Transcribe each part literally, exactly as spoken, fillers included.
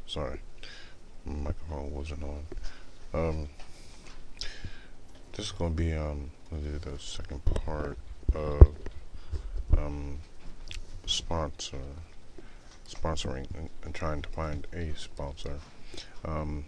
Sorry, my microphone wasn't on. Um, this is gonna be um the second part of um sponsor sponsoring and, and trying to find a sponsor. Um,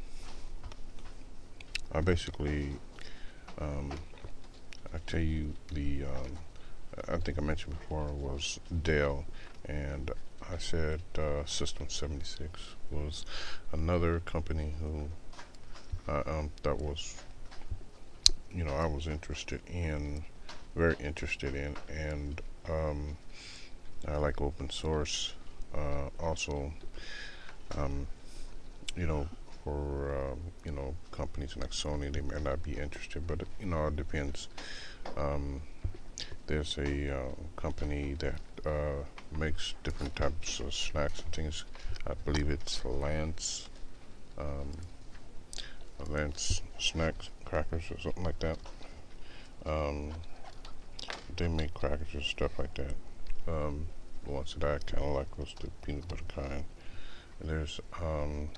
I basically um I tell you the um I think I mentioned before was Dell, and I said uh, System seventy-six was another company who uh, um, that was, you know, I was interested in, very interested in, and um, I like open source. Uh, also, um, you know, for um, you know companies like Sony, they may not be interested, but you know, it depends. Um, there's a uh, company that uh, makes different types of snacks and things. I believe it's Lance, um, Lance Snacks Crackers or something like that. Um, they make crackers and stuff like that. Um, the ones that I kind of like was the peanut butter kind. And there's um,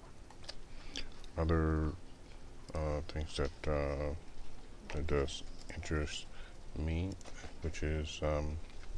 other uh, things that uh, that does interest me, which is um,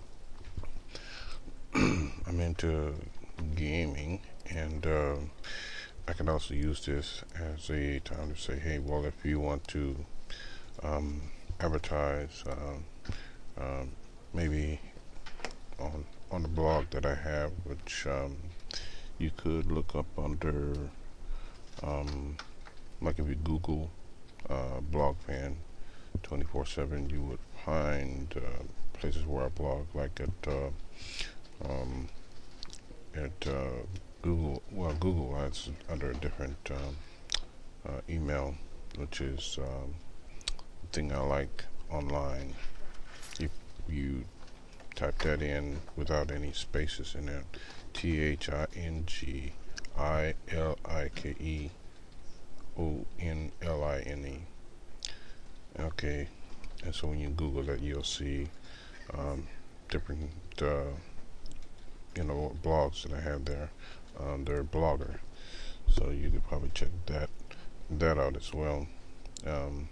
I'm into gaming, and uh, I can also use this as a time to say, hey, well, if you want to um, advertise, uh, um, maybe on on the blog that I have, which um, you could look up under, um, like if you Google uh, blog fan twenty-four seven, you would find uh, places where I blog, like at uh, um, at uh, Google. Well, Google has under a different um, uh, email, which is um, the thing I like online. If you type that in without any spaces in it, T H I N G I L I K E O N L I N E. Okay, and so when you Google that, you'll see um, different, uh, you know, blogs that I have there. Um, they're Blogger, so you could probably check that that out as well. Um,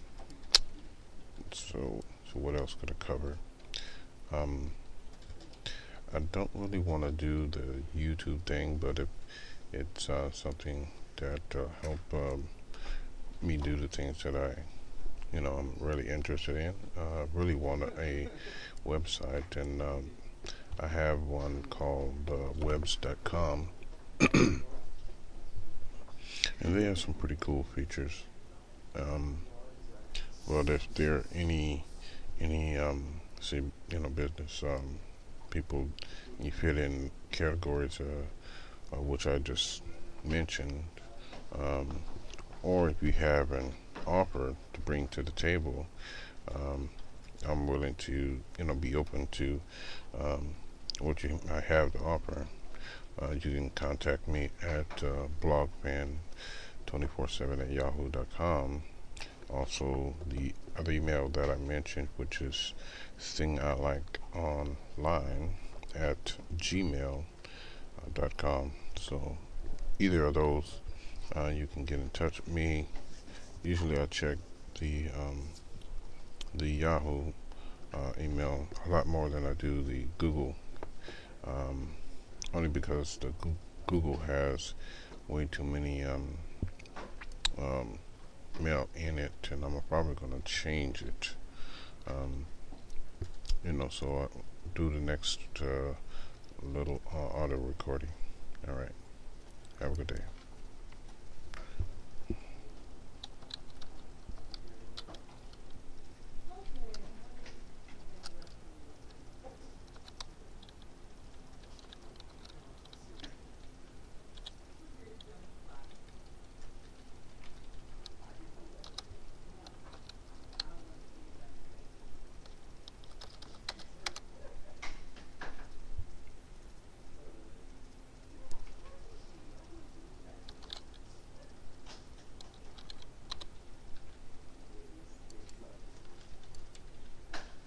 so, so what else could I cover? Um, I don't really want to do the YouTube thing, but if it's uh, something that uh, help um, me do the things that I, you know, I'm really interested in. I uh, really want a, a website, and um, I have one called uh, webs dot com, and they have some pretty cool features. Um, well, if there are any any um, say, you know, business um, people, you fit in categories uh, uh, which I just mentioned, um, or if you have an offer to bring to the table, um, I'm willing to, you know, be open to um, what you I have to offer. Uh, you can contact me at uh, blogfan twenty-four seven at yahoo dot com. Also, the other email that I mentioned, which is thing I like online at gmail dot com. So either of those, uh, you can get in touch with me. Usually, I check the um, the Yahoo uh, email a lot more than I do the Google, um, only because the Go- Google has way too many um, um, mail in it, and I'm probably going to change it. Um, you know, so I'll do the next uh, little uh, audio recording. All right. Have a good day.